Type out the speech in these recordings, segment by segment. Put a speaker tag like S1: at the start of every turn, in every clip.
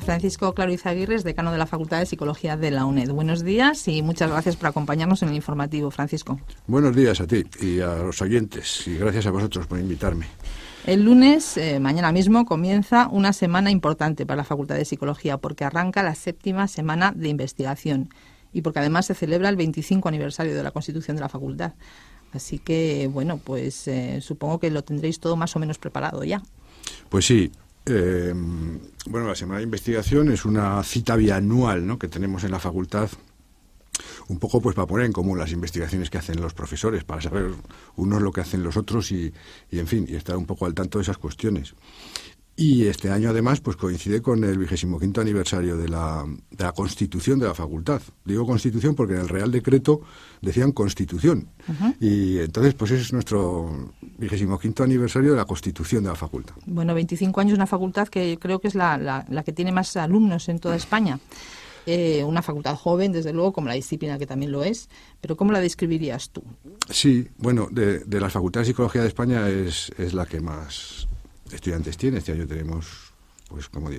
S1: Francisco Claro Izaguirre es decano de la Facultad de Psicología de la UNED. Buenos días y muchas gracias por acompañarnos en el informativo, Francisco.
S2: Buenos días a ti y a los oyentes y gracias a vosotros por invitarme.
S1: El lunes, mañana mismo, comienza una semana importante para la Facultad de Psicología porque arranca la 7ª semana de investigación y porque además se celebra el 25 aniversario de la Constitución de la Facultad. Así que, bueno, pues supongo que lo tendréis todo más o menos preparado ya.
S2: Pues sí. Bueno, la Semana de Investigación es una cita bianual, ¿no?, que tenemos en la facultad, un poco pues para poner en común las investigaciones que hacen los profesores, para saber unos lo que hacen los otros y en fin, y estar un poco al tanto de esas cuestiones. Y este año, además, pues coincide con el 25º aniversario de la Constitución de la Facultad. Digo Constitución porque en el Real Decreto decían Constitución. Uh-huh. Y entonces, pues ese es nuestro 25º aniversario de la Constitución de la Facultad.
S1: Bueno, 25 años, una facultad que creo que es la que tiene más alumnos en toda España. Una facultad joven, desde luego, como la disciplina que también lo es. Pero ¿cómo la describirías tú?
S2: Sí, bueno, de las facultades de Psicología de España es la que más estudiantes tiene. Este año tenemos pues como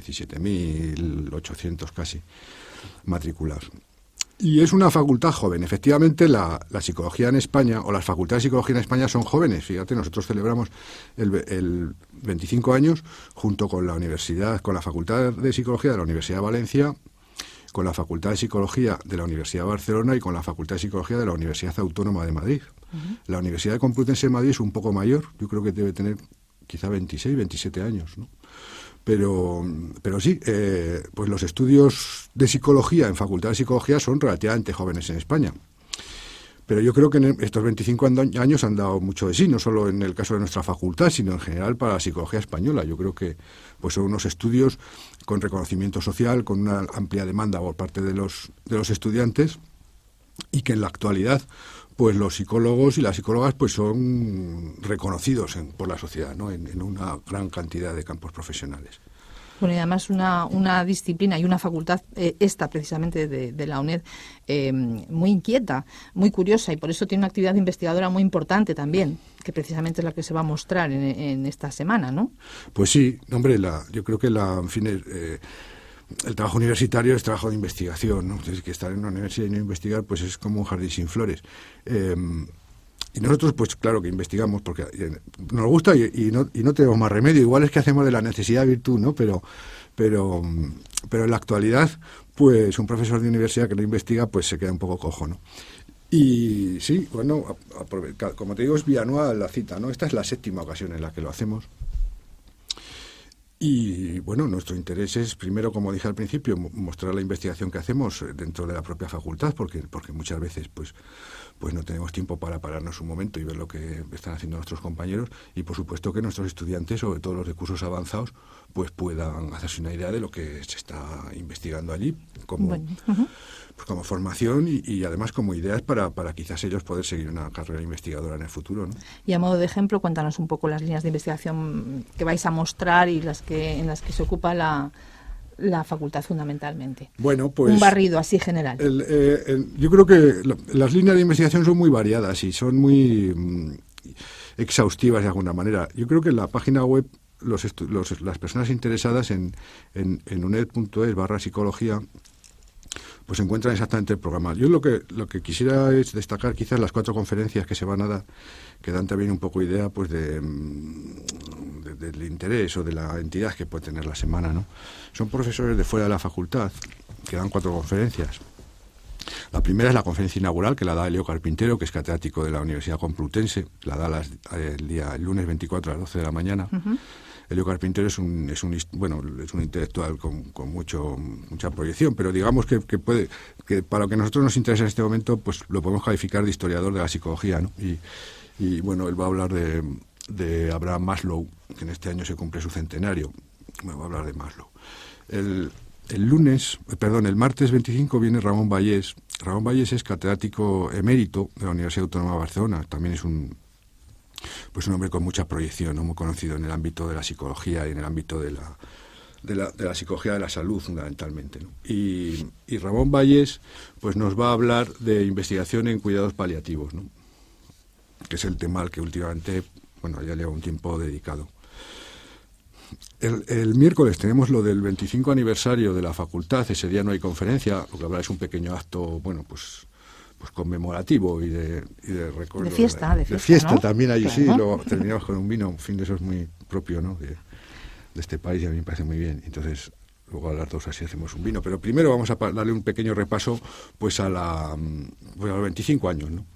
S2: 17.800 casi matriculados. Y es una facultad joven. Efectivamente, la psicología en España, o las facultades de psicología en España son jóvenes. Fíjate, nosotros celebramos el 25 años junto con la universidad, con la Facultad de Psicología de la Universidad de Valencia, con la Facultad de Psicología de la Universidad de Barcelona y con la Facultad de Psicología de la Universidad Autónoma de Madrid. Uh-huh. La Universidad Complutense de Madrid es un poco mayor. Yo creo que debe tener quizá 26, 27 años, ¿no? Pero sí, pues los estudios de psicología en Facultad de Psicología son relativamente jóvenes en España. Pero yo creo que en estos 25 años han dado mucho de sí, no solo en el caso de nuestra facultad, sino en general para la psicología española. Yo creo que pues son unos estudios con reconocimiento social, con una amplia demanda por parte de los estudiantes y que en la actualidad pues los psicólogos y las psicólogas pues son reconocidos por la sociedad, ¿no?, en una gran cantidad de campos profesionales.
S1: Bueno, y además una disciplina y una facultad, esta precisamente de la UNED, muy inquieta, muy curiosa, y por eso tiene una actividad investigadora muy importante también, que precisamente es la que se va a mostrar en esta semana, ¿no? Pues
S2: sí, hombre, yo creo que el trabajo universitario es trabajo de investigación, ¿no? Entonces, que estar en una universidad y no investigar, pues es como un jardín sin flores. Y nosotros, pues claro que investigamos porque nos gusta y no tenemos más remedio. Igual es que hacemos de la necesidad virtud, ¿no? Pero en la actualidad, pues un profesor de universidad que no investiga, pues se queda un poco cojo, ¿no? Y sí, bueno, como te digo, es bianual la cita, ¿no? Esta es la 7ª ocasión en la que lo hacemos. Y bueno, nuestro interés es, primero, como dije al principio, mostrar la investigación que hacemos dentro de la propia facultad, porque muchas veces pues no tenemos tiempo para pararnos un momento y ver lo que están haciendo nuestros compañeros, y por supuesto que nuestros estudiantes, sobre todo los de cursos avanzados, pues puedan hacerse una idea de lo que se está investigando allí como, bueno, uh-huh, pues como formación y además como ideas para quizás ellos poder seguir una carrera investigadora en el futuro, ¿no?
S1: Y a modo de ejemplo, cuéntanos un poco las líneas de investigación que vais a mostrar y en las que se ocupa la facultad fundamentalmente.
S2: Bueno, pues
S1: un barrido así general.
S2: Yo creo que las líneas de investigación son muy variadas y son muy exhaustivas de alguna manera. Yo creo que en la página web las personas interesadas en uned.es/psicología pues encuentran exactamente el programa. Yo lo que quisiera es destacar quizás las 4 conferencias que se van a dar, que dan también un poco idea pues del interés o de la entidad que puede tener la semana, ¿no? Son profesores de fuera de la facultad que dan 4 conferencias. La primera es la conferencia inaugural, que la da Elio Carpintero, que es catedrático de la Universidad Complutense, la da el lunes 24 a las 12 de la mañana. Uh-huh. Elio Carpintero es un intelectual con mucha proyección, pero digamos que para lo que a nosotros nos interesa en este momento, pues lo podemos calificar de historiador de la psicología, ¿no? Y bueno, él va a hablar de Abraham Maslow, que en este año se cumple su centenario. Bueno, va a hablar de Maslow. El martes 25 viene Ramón Vallés. Ramón Vallés es catedrático emérito de la Universidad Autónoma de Barcelona. También es un hombre con mucha proyección, ¿no? Muy conocido en el ámbito de la psicología y en el ámbito de la psicología de la salud, fundamentalmente, ¿no? Y Ramón Vallés pues nos va a hablar de investigación en cuidados paliativos, ¿no?, que es el tema al que últimamente, ya lleva un tiempo dedicado. El miércoles tenemos lo del 25 aniversario de la facultad. Ese día no hay conferencia, lo que habrá es un pequeño acto, bueno, pues conmemorativo y de recuerdo.
S1: De fiesta,
S2: de fiesta, ¿no? También ahí,
S1: claro.
S2: Sí, lo terminamos con un vino, un fin de eso es muy propio, ¿no? De este país, y a mí me parece muy bien. Entonces, luego a las 2 así hacemos un vino. Pero primero vamos a darle un pequeño repaso pues a los 25 años, ¿no?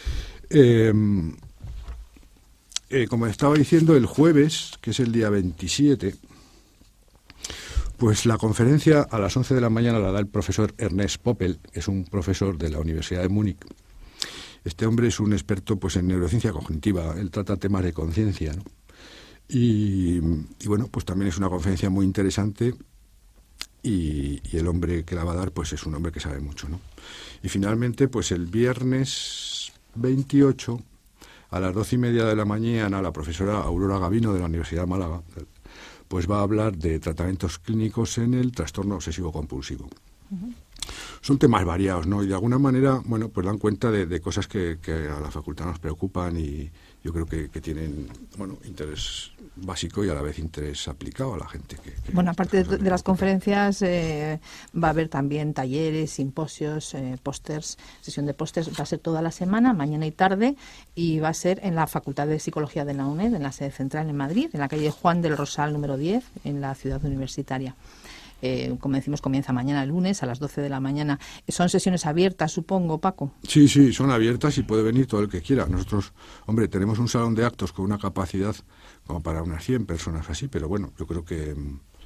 S2: Como estaba diciendo, el jueves, que es el día 27, pues la conferencia a las 11 de la mañana la da el profesor Ernest Poppel, que es un profesor de la Universidad de Múnich. Este hombre es un experto pues en neurociencia cognitiva, él trata temas de conciencia, ¿no? Y bueno, pues también es una conferencia muy interesante y el hombre que la va a dar pues es un hombre que sabe mucho, ¿no? Y finalmente, pues el viernes 28, a las 12:30 de la mañana, la profesora Aurora Gavino de la Universidad de Málaga pues va a hablar de tratamientos clínicos en el trastorno obsesivo-compulsivo. Uh-huh. Son temas variados, ¿no? Y de alguna manera, bueno, pues dan cuenta de cosas que a la facultad nos preocupan y yo creo que tienen, bueno, interés básico y a la vez interés aplicado a la gente.
S1: Bueno, aparte de las conferencias, va a haber también talleres, simposios, pósters, sesión de pósters. Va a ser toda la semana, mañana y tarde, y va a ser en la Facultad de Psicología de la UNED, en la sede central en Madrid, en la calle Juan del Rosal número 10, en la ciudad universitaria. Como decimos, comienza mañana el lunes a las 12 de la mañana. Son sesiones abiertas, supongo, Paco.
S2: Sí, son abiertas y puede venir todo el que quiera. Nosotros, hombre, tenemos un salón de actos con una capacidad como para unas 100 personas así, pero bueno, yo creo que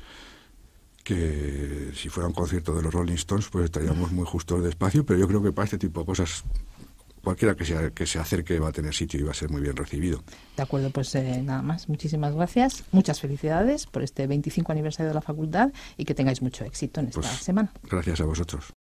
S2: si fuera un concierto de los Rolling Stones, pues estaríamos muy justos de espacio, pero yo creo que para este tipo de cosas cualquiera que se acerque va a tener sitio y va a ser muy bien recibido.
S1: De acuerdo, pues nada más. Muchísimas gracias. Muchas felicidades por este 25 aniversario de la facultad y que tengáis mucho éxito en esta semana.
S2: Gracias a vosotros.